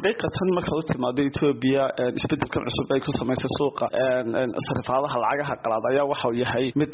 xaqiiqatan marka uu timaado Ethiopia isbeddelka cusub ay ku sameysay suuqa sarifadaha lacagaha qalaad ayaa waxa uu yahay mid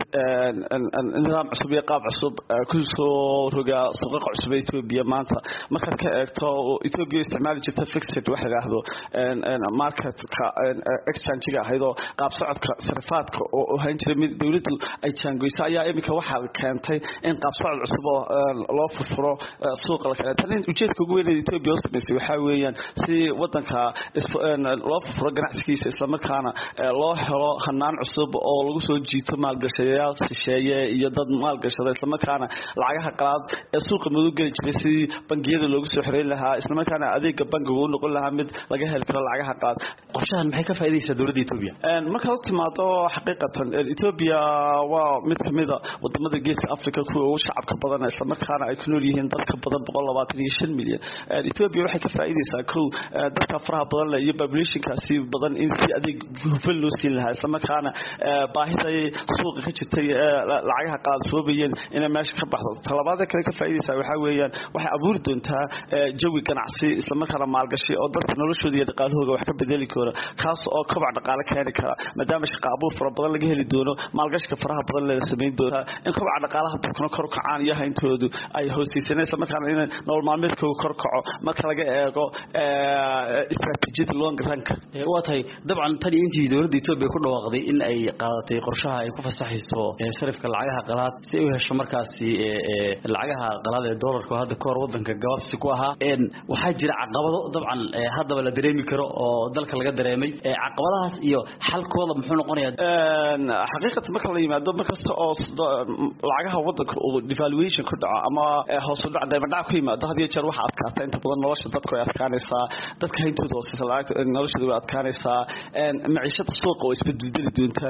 nidaam cusub iyo qaab cusub ku soo roga suuqa cusub ee Ethiopia maanta marka ka eegto Ethiopia isticmaali jirtay fixed wax yiraahdo market exchange-ga haydo qaab socodka sarifaadka oo hayn jiray mid dawladdu ay jaangoysay ayaa imika waxa keentay in qaab socod cusub loo furfuro suuqa kale tan ujeedka ugu weyn ee Ethiopia oo sameysay waxa weeyaan si wadanka loo furfuro ganacsigiisa isla markaana loo helo hanaan cusub oo lagu soo jiito maalgashadayaal shisheeye iyo dad maalgashada isla markaana lacagaha qalaad ee suuqa madow gali jiray si bangiyada loogu soo xireyn lahaa isla markaana adeegga bangiga uu noqon lahaa mid laga heli karo lacagaha qalaad qorshahan maxay ka faa'iideysaa dawladda Ethiopia marka uu timaado xaqiiqatan Ethiopia waa mid kamid ah wadamada geeska Afrika kuwa ugu shacabka badan isla markaana ay ku nool yihiin dadka badan 125 milyan Ethiopia waxay ka faa'iideysaa dadka faraha badan leh iyo population-kaasi badan in si adeeg hufan loo siin lahaa isla markaana baahida suuqa ka jirtay lacagaha qaad soo bayeen in meesha ka baxdo talabaad kale ka faa'iideysaa waxa weeyaan waxay abuuri doontaa jawi ganacsi isla markaana maalgashi oo dadka noloshooda iyo dhaqaalahooda wax ka bedeli karo kaas oo kobac dhaqaale keeni kara maadaama shaqo abuur fara badan laga heli doono maalgashiga faraha badan la sameyn doono in kobac dhaqaalaha dadkuna kor u kacaan iyo hayntoodu ay hoosaysanayso isla markaana in nolol maalmeedkooda kor kaco marka laga eego istaraatiijiyada long rank waa tahay dabcan tan intii dawladda Ethiopia ku dhawaaqday in ay qaadatay qorshaha ay ku fasaxayso sarifka lacagaha qalaad si ay u hesho markaasi lacagaha qalaad ee dollarka hadda koor wadanka gabaabsi ku ahaa waxa jira caqabado dabcan hadaba la dareemi karo oo dalka laga dareemay caqabadahaas iyo xalkooda muxuu noqonayaa xaqiiqatan marka la yimaado markasta oo lacagaha wadanka uu devaluation ku dhaco ama hoos u dhac daymadhac ku yimaado hadii jeer waxa adkaata inta badan nolosha dadku ay adkaanaysaa dadka hayntooda hooseysa lacagta noloshooda way adkaanaysaa maciishada suuqa oo isbedbedeli doonta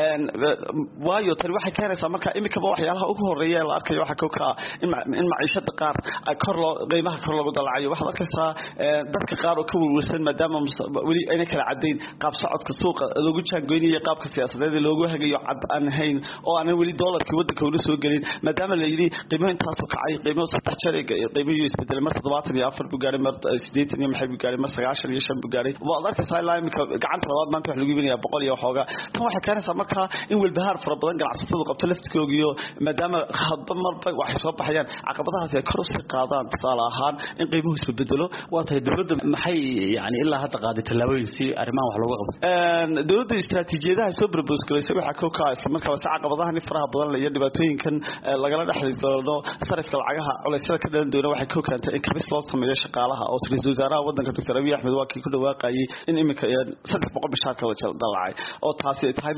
waayo tani waxay keenaysaa marka imika waxyaalaha ugu horeeya la arkayo waxa ka in maciishada qaar kor loo qiimaha kor lagu dalacayo waxa arkaysaa dadka qaar oo ka warwarsan maadaama wali ay kala cadeyn qaab socodka suuqa lagu jaangoynayo qaabka siyaasadeed loogu hagayo cad aan hayn oo aan wali dollarkii wadanka uu soo galin maadaama la yiri qiimaha intaas oo kacay qiimaha 3 jeer qiimaha isbedelay mar 74 buu gaaray mar 80 maxay buu gaaray mar 95 buu gaaray waa arkaysaa ilaa imika gacanta labaad maanta wax lagu iibinayaa 100 iyo xooga tan waxay keenaysaa marka in walbahaar fara badan ganacsatada qabto laftikooda iyo maadaama hadba marba waxay soo baxayaan caqabadahaas ay kor u sii qaadaan tusaale ahaan in qiimuhu isku bedelo waa tahay dawladda maxay yani ilaa hadda qaaday talaabooyin si arrimahan wax looga qabto dawladda istaraatiijiyadaha soo propose gareysay waxa ka kaaysa marka waa caqabadahan faraha badan la iyo dhibaatooyinkan lagala dhaxli doono sarifka lacagaha culaysyada ka dhalan doona waxay ka keentay in kabis loo sameeyo shaqaalaha oo ra'iisul wasaaraha wadanka Dr. Abiy Ahmed waa kii ku dhawaaqayay in imika 300 bishaarka la dalacay oo taasi tahay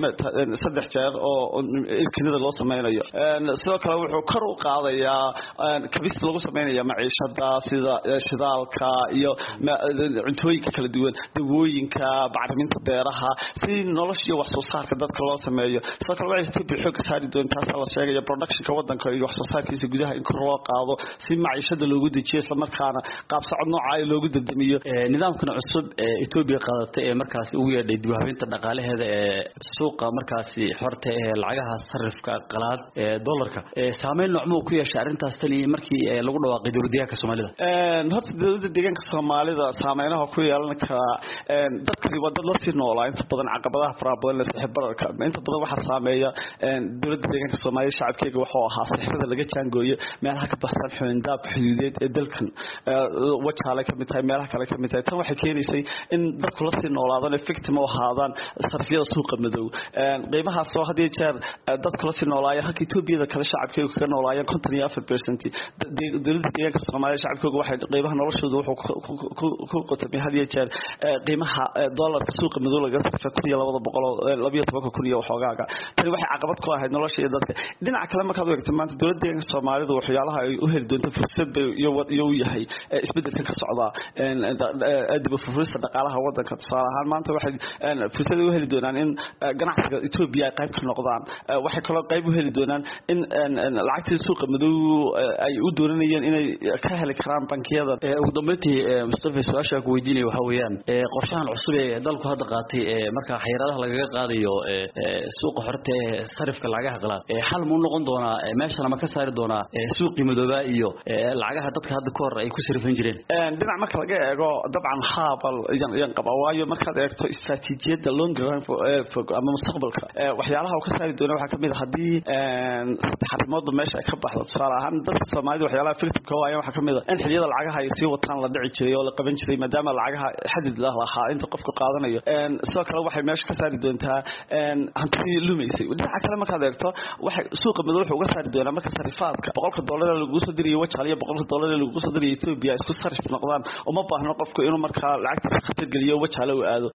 3 jeer oo ilkinada loo sameeyo sidoo kale wuxuu kor u qaadayaa kabis lagu sameeyo maciishada sida shidaalka iyo cuntooyinka kala duwan dawooyinka bacriminta beeraha si nolosha wax soo saarka dadka loo sameeyo sidoo kale waxay tib xoog saari doontaa la sheegayo productionka wadanka iyo wax soo saarkiisa gudaha in kor loo qaado si maciishada loogu dejiyo isla markaana qaab socod nooca loogu dadamiyo nidaamkan cusub ee Ethiopia qaadatay ee markaas ugu yeedhay dib u habeynta dhaqaalaheeda ee suuqa markaasi xorta ee lacagaha sarifka qalaad ee dollarka saameyn noocmo ku yeeshay arintaas tani markii lagu dhawaaqay dawladda Soomaalida horta dawladda deegaanka Soomaalida saameynaha ku yeelan kara dadkii wadada la sii noolaa inta badan caqabadaha fara badan la sixir bararka inta badan waxa saameeya dawladda deegaanka Soomaalida shacabkeega wuxuu ahaa sixirada laga jaangooyo meelaha ka baxsan xubindaab xuduudeed ee dalkan wajaale ka mid tahay meelaha kale ka mid tahay tan waxay keenaysay in dadku la sii noolaadaan victim oo ahaadaan sarfiyada suuqa madow qiimaha soo hadii jeer dadku la sii noolaayeen halka Ethiopia kale shacabkeegu ka noolaayeen 54% dawladda deegaanka Soomaalida shacabkeegu waxay qiimaha noloshooda wuxuu ku qotay hadii jeer qiimaha dollarka suuqa madow laga sarfay 212 kun iyo xogaaga tani waxay caqabad ku ahayd nolosha dadka dhinaca kale markaad eegto maanta dawladda deegaanka Soomaalida waxyaalaha ay u heli doonto fursad iyo yahay isbedelka ka socda dib u furista dhaqaalaha wadanka tusaale ahaan maanta waxay fursad u heli doonaan in ganacsiga Ethiopia qayb ka noqdaan waxay kaloo qayb u heli doonaan in lacagta suuqa madow ay u dooranayeen inay ka heli karaan bankiyada ugu dambeyntii Mustafa su'aasha ku weydiinay waxa weeyaan qorshahan cusub ee dalku hadda qaatay marka xayiraadaha lagaga qaadayo suuqa xorta ee sarifka lacagaha qalaad xal mu noqon doona meeshana ma ka saari doona suuqii madooba iyo lacagaha dadka hadda koor ay ku sarifan jireen dhinac marka laga eego dabcan haabal yan qaba waayo markaad eegto istaraatiijiyadda long run fog ama mustaqbalka waxyaalaha uu ka saari doono waxa kamid ah hadii saddex arrimood meesha ay ka baxdo tusaale ahaan dadka Soomaalidu waxyaalaha filmka waayeen waxa kamid ah in xilliyada lacagaha ay sii wataan la dhici jiray oo la qaban jiray maadaama lacagaha xadid lahaa inta qofku qaadanayo sidoo kale waxay meesha ka saari doontaa hanti lumaysay waxa kale markaad eegto waxay suuqa madow wuxuu uga saari doonaa marka sarifaadka $100 lagu soo diriyo wajaliya $100 lagu soo diriyo Ethiopia isku sarif noqdaan uma baahno qofku inuu marka lacagtiisa khatar geliyo wajalo aado